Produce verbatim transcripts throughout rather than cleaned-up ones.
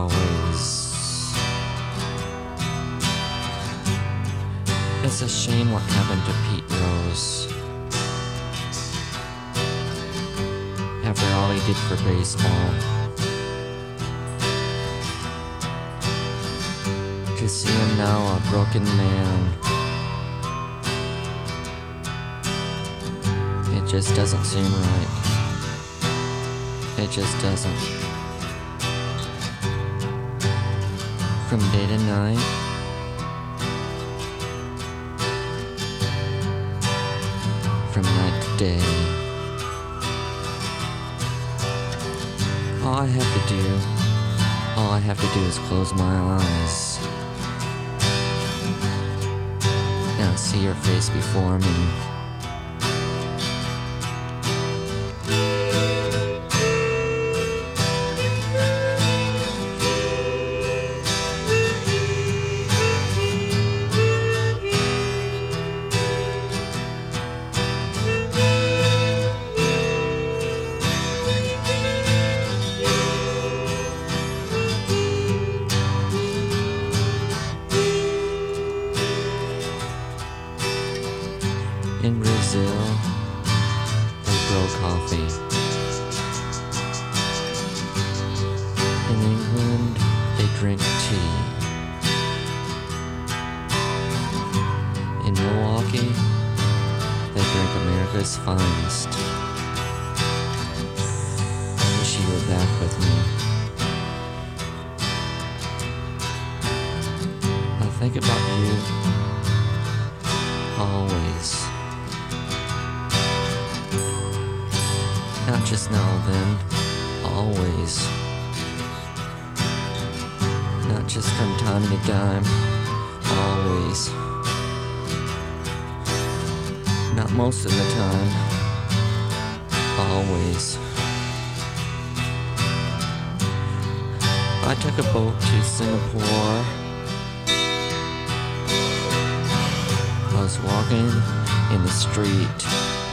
always. It's a shame what happened to Pete Rose. After all he did for baseball. To see him now a broken man, it just doesn't seem right. It just doesn't. From day to night, from night to day, all I have to do, all I have to do is close my eyes and see your face before me. In Brazil, they grow coffee. In England, they drink tea. In Milwaukee, they drink America's finest. I wish you were back with me. I think about you always. Not just now and then, always. Not just from time to time, always. Not most of the time, always. I took a boat to Singapore. I was walking in the street.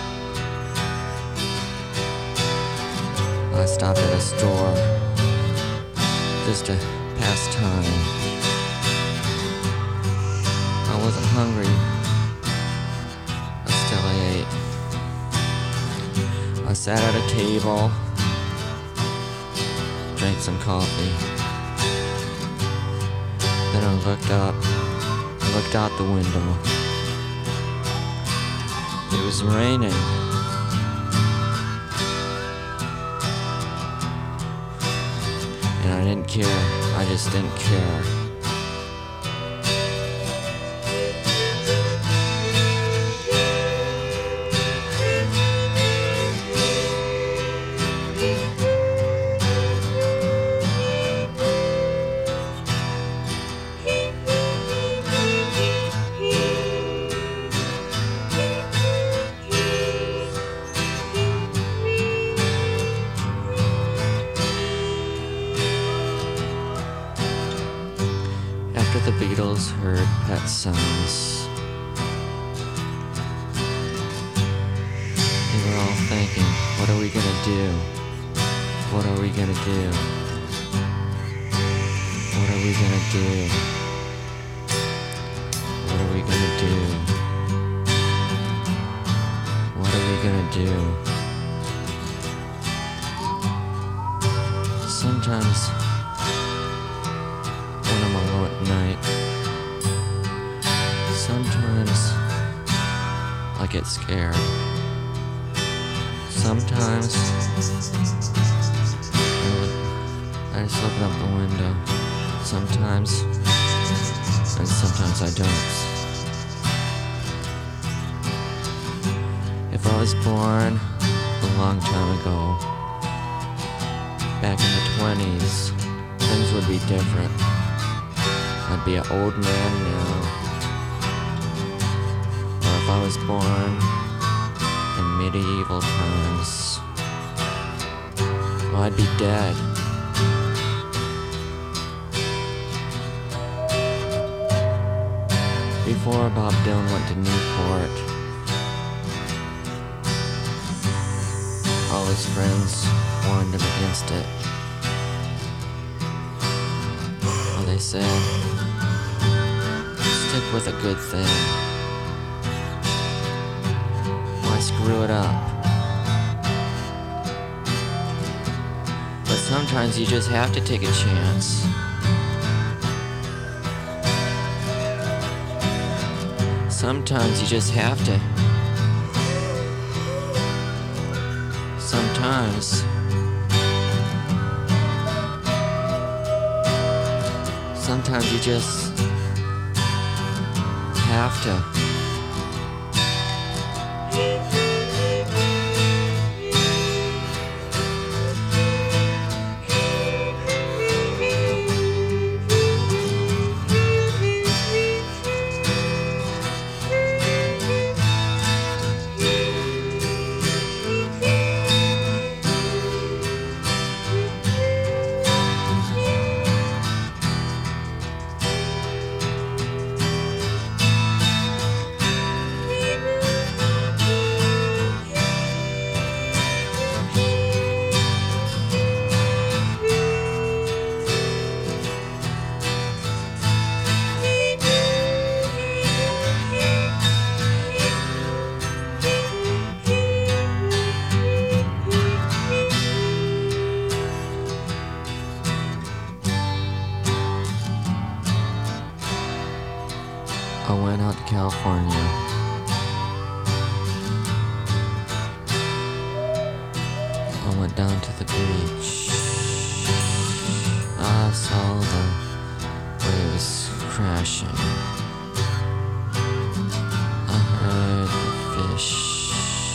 I stopped at a store just to pass time. I wasn't hungry, but still I ate. I sat at a table, drank some coffee. Then I looked up, I looked out the window. It was raining. And I didn't care, I just didn't care. After the Beatles heard Pet Sounds, they were all thinking, what are we gonna do? What are we gonna do? What are we gonna do? What are we gonna do? What are we gonna do? Sometimes when I'm alone at night, sometimes I get scared. Sometimes I, look, I just look out the window. Sometimes, and sometimes I don't. If I was born a long time ago, back in the twenties, things would be different. I'd be an old man now. Or if I was born in medieval times, well, I'd be dead. Before Bob Dylan went to Newport, all his friends warned him against it. they said, stick with a good thing. Why screw it up? But sometimes you just have to take a chance. Sometimes you just have to. Sometimes. Sometimes you just have to. I went out to California. I went down to the beach. I saw the waves crashing. I heard the fish.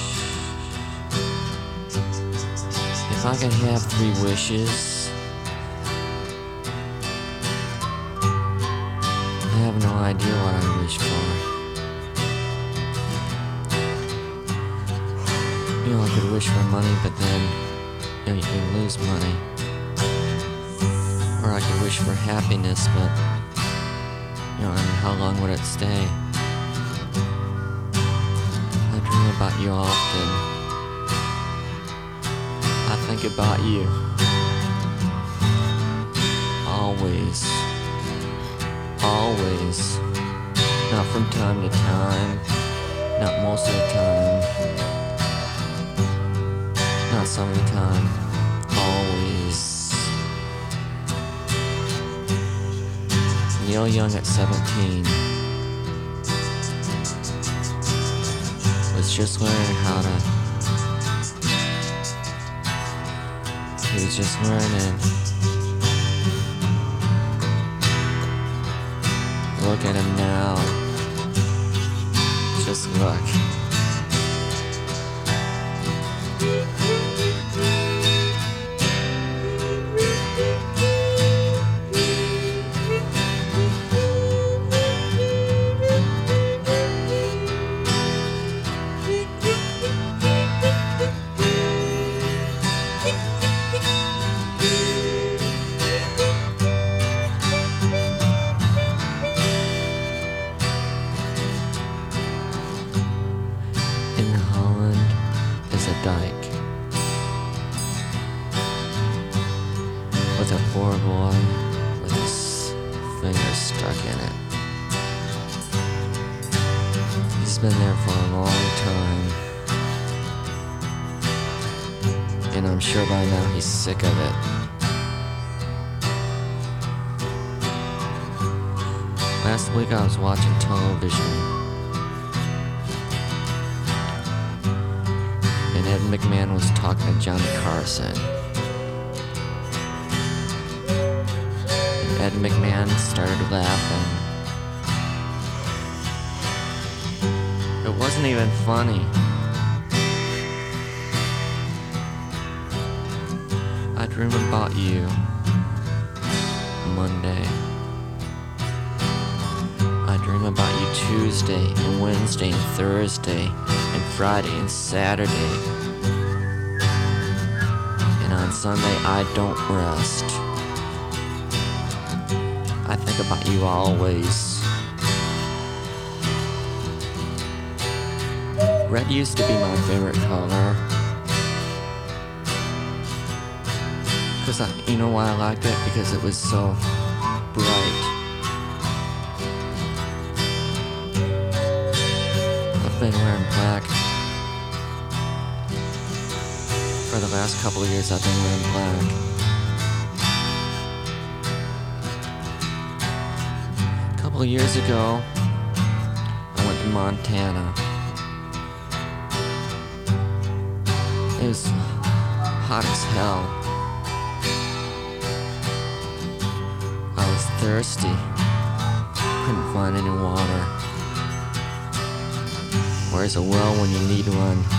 If I could have three wishes, I have no idea what I wish for. You know, I could wish for money, but then, you know, you can lose money. Or I could wish for happiness, but, you know, I mean, how long would it stay? I dream about you often. I think about you. Always. Always. Not from time to time. Not most of the time. Not some of the time. Always. Neil Young at seventeen was just learning how to. He was just learning. Look at him now. Just look. In Holland is a dike with a poor boy with his finger stuck in it. He's been there for a long time, and I'm sure by now he's sick of it. Last week I was watching television, and Ed McMahon was talking to Johnny Carson. And Ed McMahon started laughing. It wasn't even funny. I dream about you Monday. I dream about you Tuesday and Wednesday and Thursday and Friday and Saturday. And on Sunday I don't rest. I think about you always. Red used to be my favorite color. Cause I, you know why I liked it? Because it was so bright. I've been wearing black. For the last couple of years I've been wearing black. A couple of years ago, I went to Montana. It was hot as hell. I was thirsty. Couldn't find any water. Where's a well when you need one?